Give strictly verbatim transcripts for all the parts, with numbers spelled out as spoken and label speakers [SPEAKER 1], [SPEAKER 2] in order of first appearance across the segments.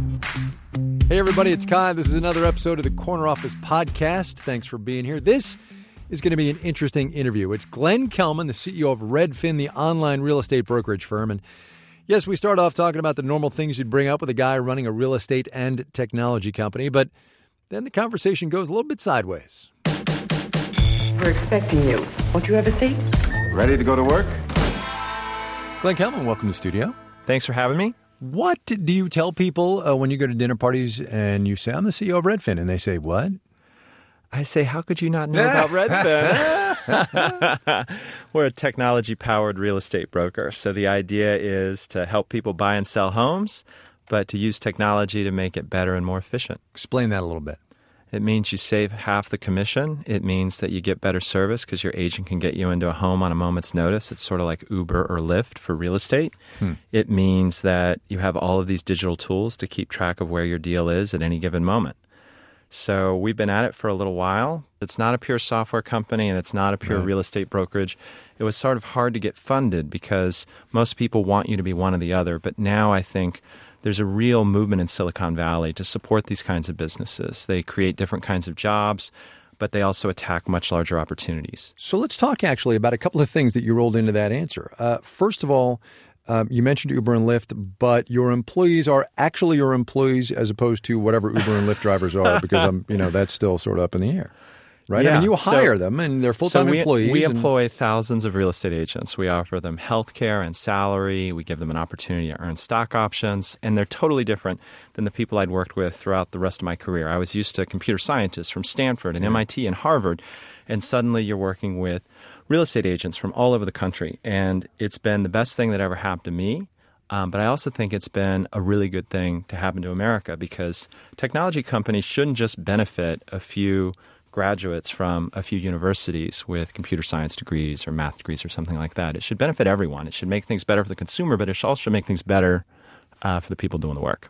[SPEAKER 1] Hey, everybody, it's Kai. This is another episode of the Corner Office Podcast. Thanks for being here. This is going to be an interesting interview. It's Glenn Kelman, the C E O of Redfin, the online real estate brokerage firm. And yes, we start off talking about the normal things you'd bring up with a guy running a real estate and technology company, but then the conversation goes a little bit sideways.
[SPEAKER 2] We're expecting you. Won't you have a seat?
[SPEAKER 3] Ready to go to work?
[SPEAKER 1] Glenn Kelman, welcome to the studio.
[SPEAKER 4] Thanks for having me.
[SPEAKER 1] What do you tell people uh, when you go to dinner parties and you say, I'm the C E O of Redfin, and they say, what?
[SPEAKER 4] I say, how could you not know about Redfin? We're a technology-powered real estate broker. So the idea is to help people buy and sell homes, but to use technology to make it better and more efficient.
[SPEAKER 1] Explain that a little bit.
[SPEAKER 4] It means you save half the commission. It means that you get better service because your agent can get you into a home on a moment's notice. It's sort of like Uber or Lyft for real estate. Hmm. It means that you have all of these digital tools to keep track of where your deal is at any given moment. So we've been at it for a little while. It's not a pure software company and it's not a pure right. real estate brokerage. It was sort of hard to get funded because most people want you to be one or the other. But now I think there's a real movement in Silicon Valley to support these kinds of businesses. They create different kinds of jobs, but they also attack much larger opportunities.
[SPEAKER 1] So let's talk actually about a couple of things that you rolled into that answer. Uh, first of all, um, you mentioned Uber and Lyft, but your employees are actually your employees as opposed to whatever Uber and Lyft drivers are, because I'm, you know, that's still sort of up in the air. Right?
[SPEAKER 4] Yeah.
[SPEAKER 1] I mean, you hire
[SPEAKER 4] so,
[SPEAKER 1] them and they're full-time
[SPEAKER 4] so we,
[SPEAKER 1] employees.
[SPEAKER 4] We
[SPEAKER 1] and...
[SPEAKER 4] employ thousands of real estate agents. We offer them health care and salary. We give them an opportunity to earn stock options. And they're totally different than the people I'd worked with throughout the rest of my career. I was used to computer scientists from Stanford and yeah. M I T and Harvard. And suddenly you're working with real estate agents from all over the country. And it's been the best thing that ever happened to me. Um, but I also think it's been a really good thing to happen to America because technology companies shouldn't just benefit a few graduates from a few universities with computer science degrees or math degrees or something like that. It should benefit everyone. It should make things better for the consumer, but it should also make things better uh, for the people doing the work.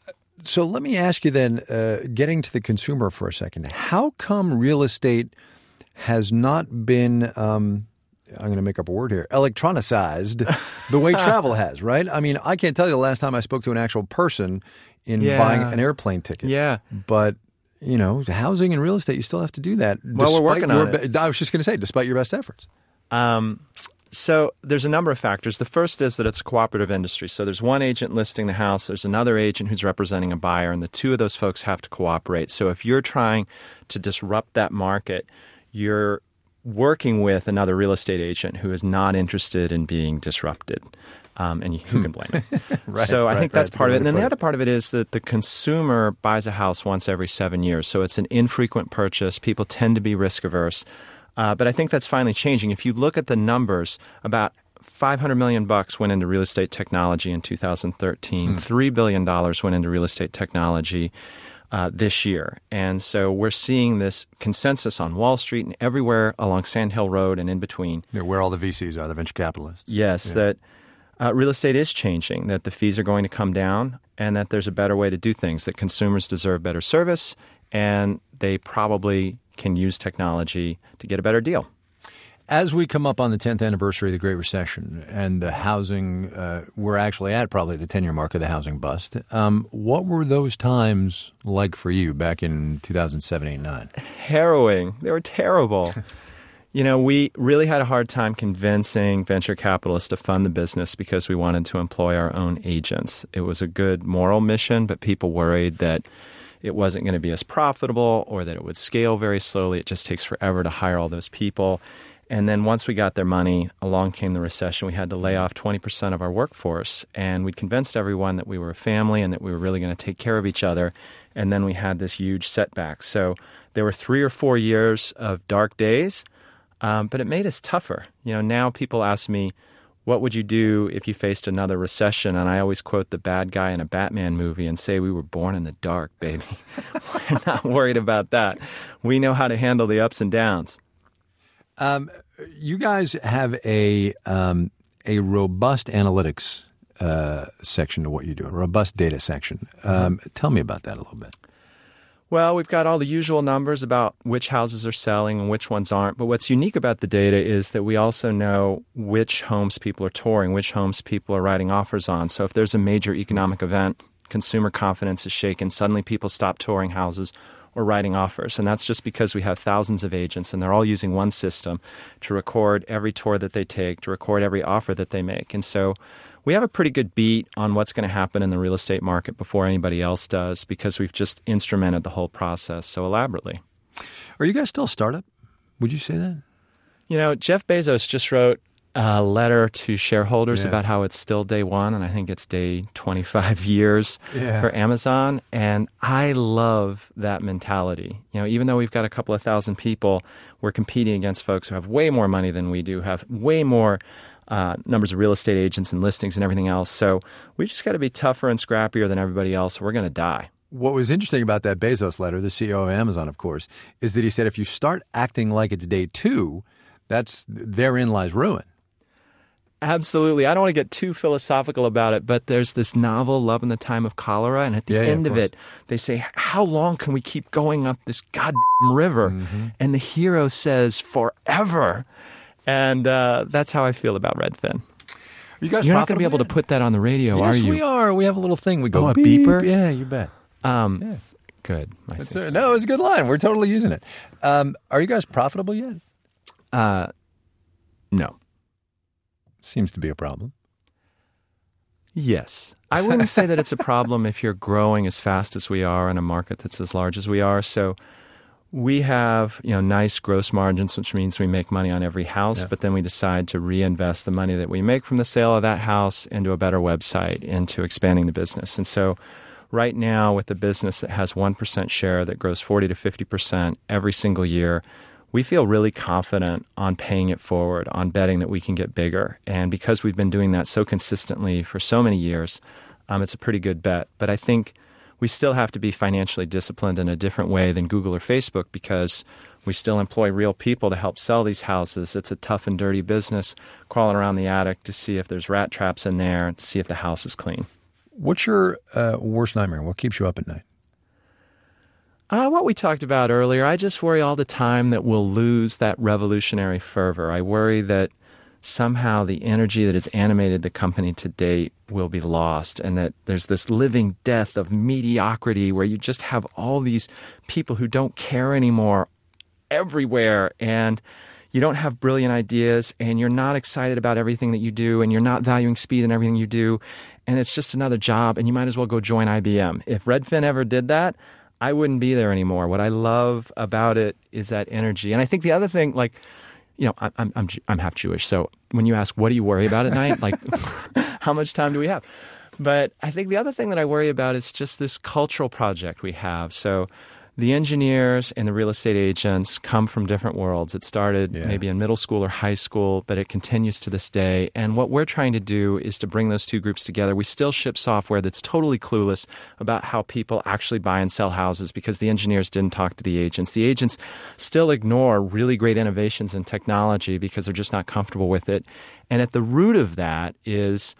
[SPEAKER 1] So let me ask you then, uh, getting to the consumer for a second, how come real estate has not been, um, I'm going to make up a word here, electronicized the way travel has, right? I mean, I can't tell you the last time I spoke to an actual person in
[SPEAKER 4] yeah.
[SPEAKER 1] buying an airplane ticket.
[SPEAKER 4] Yeah.
[SPEAKER 1] But you know, housing and real estate, you still have to do that.
[SPEAKER 4] Well, we're working on
[SPEAKER 1] be-
[SPEAKER 4] it.
[SPEAKER 1] I was just going to say, despite your best efforts.
[SPEAKER 4] Um, so there's a number of factors. The first is that it's a cooperative industry. So there's one agent listing the house. There's another agent who's representing a buyer, and the two of those folks have to cooperate. So if you're trying to disrupt that market, you're working with another real estate agent who is not interested in being disrupted. Um, and who can blame it?
[SPEAKER 1] right,
[SPEAKER 4] so I
[SPEAKER 1] right,
[SPEAKER 4] think that's
[SPEAKER 1] right,
[SPEAKER 4] part of it. And then the
[SPEAKER 1] it.
[SPEAKER 4] other part of it is that the consumer buys a house once every seven years. So it's an infrequent purchase. People tend to be risk averse. Uh, but I think that's finally changing. If you look at the numbers, about five hundred million bucks went into real estate technology in two thousand thirteen. Hmm. three billion dollars went into real estate technology uh, this year. And so we're seeing this consensus on Wall Street and everywhere along Sand Hill Road and in between.
[SPEAKER 1] Yeah, where all the V Cs are, the venture capitalists.
[SPEAKER 4] Yes, yeah. that Uh, real estate is changing, that the fees are going to come down and that there's a better way to do things, that consumers deserve better service and they probably can use technology to get a better deal.
[SPEAKER 1] As we come up on the tenth anniversary of the Great Recession and the housing, uh, we're actually at probably the ten-year mark of the housing bust, um, what were those times like for you back in two thousand seven, eight, nine?
[SPEAKER 4] Harrowing. They were terrible. You know, we really had a hard time convincing venture capitalists to fund the business because we wanted to employ our own agents. It was a good moral mission, but people worried that it wasn't going to be as profitable or that it would scale very slowly. It just takes forever to hire all those people. And then once we got their money, along came the recession. We had to lay off twenty percent of our workforce. And we convinced everyone that we were a family and that we were really going to take care of each other. And then we had this huge setback. So there were three or four years of dark days. Um, but it made us tougher. You know, now people ask me, what would you do if you faced another recession? And I always quote the bad guy in a Batman movie and say, we were born in the dark, baby. We're not worried about that. We know how to handle the ups and downs.
[SPEAKER 1] Um, you guys have a um, a robust analytics uh, section to what you do, a robust data section. Um, mm-hmm. Tell me about that a little bit.
[SPEAKER 4] Well, we've got all the usual numbers about which houses are selling and which ones aren't. But what's unique about the data is that we also know which homes people are touring, which homes people are writing offers on. So if there's a major economic event consumer confidence is shaken. Suddenly people stop touring houses or writing offers. And that's just because we have thousands of agents and they're all using one system to record every tour that they take, to record every offer that they make. And so we have a pretty good beat on what's going to happen in the real estate market before anybody else does because we've just instrumented the whole process so elaborately.
[SPEAKER 1] Are you guys still a startup? Would you say that?
[SPEAKER 4] You know, Jeff Bezos just wrote a letter to shareholders
[SPEAKER 1] Yeah.
[SPEAKER 4] about how it's still day one, and I think it's day twenty-five years
[SPEAKER 1] Yeah.
[SPEAKER 4] for Amazon. And I love that mentality. You know, even though we've got a couple of thousand people, we're competing against folks who have way more money than we do, have way more uh, numbers of real estate agents and listings and everything else. So we just got to be tougher and scrappier than everybody else. Or we're going to die.
[SPEAKER 1] What was interesting about that Bezos letter, the C E O of Amazon, of course, is that he said if you start acting like it's day two, that's therein lies ruin.
[SPEAKER 4] Absolutely. I don't want to get too philosophical about it, but there's this novel, Love in the Time of Cholera, and at the
[SPEAKER 1] Yeah, yeah,
[SPEAKER 4] end
[SPEAKER 1] of
[SPEAKER 4] of, it, they say, how long can we keep going up this goddamn river?
[SPEAKER 1] Mm-hmm.
[SPEAKER 4] And the hero says, forever. And uh, that's how I feel about Redfin.
[SPEAKER 1] Are you guys
[SPEAKER 4] You're not going to be able
[SPEAKER 1] profitable
[SPEAKER 4] to put that on the radio,
[SPEAKER 1] yet? Yes,
[SPEAKER 4] are you?
[SPEAKER 1] we are. We have a little thing. We go
[SPEAKER 4] Oh, a
[SPEAKER 1] beep.
[SPEAKER 4] beeper?
[SPEAKER 1] Yeah, you bet.
[SPEAKER 4] Um,
[SPEAKER 1] Yeah.
[SPEAKER 4] Good. My
[SPEAKER 1] That's
[SPEAKER 4] safety.
[SPEAKER 1] a, no, it's a good line. We're totally using it. Um, are you guys profitable yet?
[SPEAKER 4] Uh, no.
[SPEAKER 1] Seems to be a problem.
[SPEAKER 4] Yes. I wouldn't say that it's a problem if you're growing as fast as we are in a market that's as large as we are. So we have, you know, nice gross margins, which means we make money on every house,
[SPEAKER 1] Yeah.
[SPEAKER 4] but then we decide to reinvest the money that we make from the sale of that house into a better website, into expanding the business. And so right now with the business that has one percent share that grows forty to fifty percent every single year, we feel really confident on paying it forward, on betting that we can get bigger. And because we've been doing that so consistently for so many years, um, it's a pretty good bet. But I think we still have to be financially disciplined in a different way than Google or Facebook because we still employ real people to help sell these houses. It's a tough and dirty business, crawling around the attic to see if there's rat traps in there, to see if the house is clean.
[SPEAKER 1] What's your uh, worst nightmare? What keeps you up at night?
[SPEAKER 4] Uh, what we talked about earlier, I just worry all the time that we'll lose that revolutionary fervor. I worry that somehow the energy that has animated the company to date will be lost and that there's this living death of mediocrity where you just have all these people who don't care anymore everywhere and you don't have brilliant ideas and you're not excited about everything that you do and you're not valuing speed in everything you do and it's just another job and you might as well go join I B M. If Redfin ever did that, I wouldn't be there anymore. What I love about it is that energy. And I think the other thing, like, you know, I'm I'm I'm half Jewish, so when you ask what do you worry about at night, like, how much time do we have? But I think the other thing that I worry about is just this cultural project we have. So the engineers and the real estate agents come from different worlds. It started
[SPEAKER 1] Yeah.
[SPEAKER 4] maybe in middle school or high school, but it continues to this day. And what we're trying to do is to bring those two groups together. We still ship software that's totally clueless about how people actually buy and sell houses because the engineers didn't talk to the agents. The agents still ignore really great innovations in technology because they're just not comfortable with it. And at the root of that is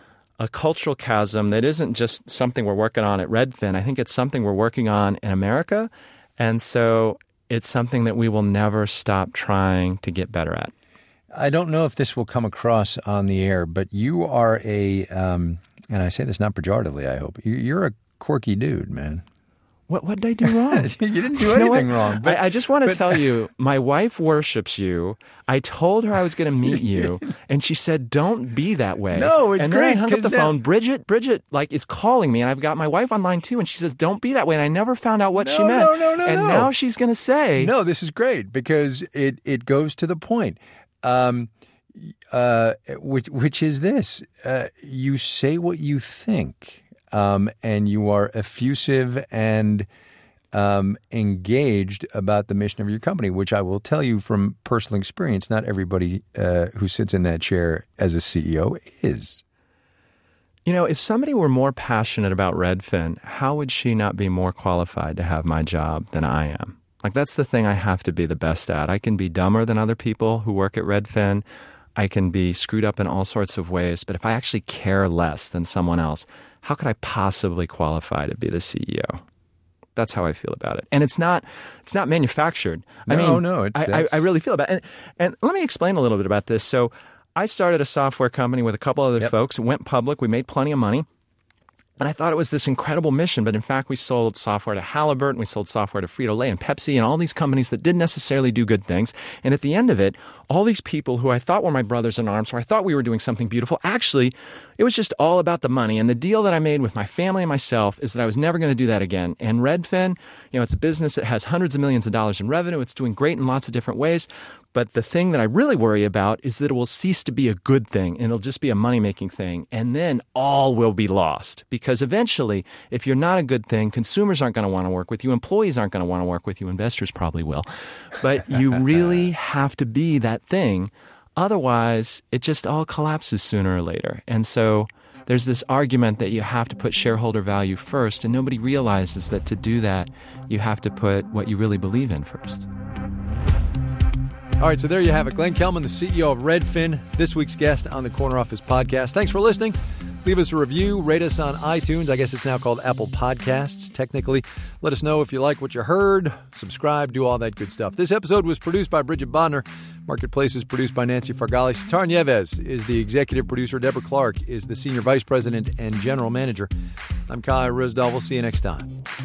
[SPEAKER 4] a cultural chasm that isn't just something we're working on at Redfin. I think it's something we're working on in America. And so it's something that we will never stop trying to get better at.
[SPEAKER 1] I don't know if this will come across on the air, but you are a, um, and I say this not pejoratively, I hope, you- you're a quirky dude, man.
[SPEAKER 4] What what did I do wrong?
[SPEAKER 1] You didn't do
[SPEAKER 4] You know
[SPEAKER 1] anything
[SPEAKER 4] what?
[SPEAKER 1] wrong. But,
[SPEAKER 4] I, I just want to
[SPEAKER 1] but-
[SPEAKER 4] tell you, my wife worships you. I told her I was going to meet you, and she said, "Don't be that way."
[SPEAKER 1] No, it's
[SPEAKER 4] and then
[SPEAKER 1] great,
[SPEAKER 4] I hung up
[SPEAKER 1] 'cause
[SPEAKER 4] the
[SPEAKER 1] now-
[SPEAKER 4] phone. Bridget, Bridget, like is calling me, and I've got my wife online too, and she says, "Don't be that way." And I never found out what she
[SPEAKER 1] No,
[SPEAKER 4] meant.
[SPEAKER 1] no, no, no,
[SPEAKER 4] and
[SPEAKER 1] no.
[SPEAKER 4] now she's going to say,
[SPEAKER 1] No, this is great because it, it goes to the point, um, uh, which, which is this. Uh, you say what you think, um, and you are effusive and um, engaged about the mission of your company, which I will tell you from personal experience, not everybody uh, who sits in that chair as a C E O is.
[SPEAKER 4] You know, if somebody were more passionate about Redfin, how would she not be more qualified to have my job than I am? Like, that's the thing I have to be the best at. I can be dumber than other people who work at Redfin. I can be screwed up in all sorts of ways. But if I actually care less than someone else, how could I possibly qualify to be the C E O? That's how I feel about it. And it's not it's not manufactured. I
[SPEAKER 1] No,
[SPEAKER 4] mean,
[SPEAKER 1] no, it's-
[SPEAKER 4] I, I,
[SPEAKER 1] that's-
[SPEAKER 4] I really feel about it. And, and let me explain a little bit about this. So I started a software company with a couple other
[SPEAKER 1] Yep.
[SPEAKER 4] folks. It went public. We made plenty of money. And I thought it was this incredible mission, but in fact, we sold software to Halliburton, we sold software to Frito-Lay and Pepsi and all these companies that didn't necessarily do good things. And at the end of it, all these people who I thought were my brothers in arms, or I thought we were doing something beautiful, actually, it was just all about the money. And the deal that I made with my family and myself is that I was never going to do that again. And Redfin, you know, it's a business that has hundreds of millions of dollars in revenue. It's doing great in lots of different ways. But the thing that I really worry about is that it will cease to be a good thing and it'll just be a money-making thing. And then all will be lost. Because eventually, if you're not a good thing, consumers aren't going to want to work with you. Employees aren't going to want to work with you. Investors probably will. But you really have to be that thing. Otherwise, it just all collapses sooner or later. And so there's this argument that you have to put shareholder value first. And nobody realizes that to do that, you have to put what you really believe in first.
[SPEAKER 1] All right, so there you have it. Glenn Kelman, the C E O of Redfin, this week's guest on the Corner Office podcast. Thanks for listening. Leave us a review. Rate us on iTunes. I guess it's now called Apple Podcasts, technically. Let us know if you like what you heard. Subscribe, do all that good stuff. This episode was produced by Bridget Bodner. Marketplace is produced by Nancy Fargali. Sitar Nieves is the executive producer. Deborah Clark is the senior vice president and general manager. I'm Kai Ryssdal. We'll see you next time.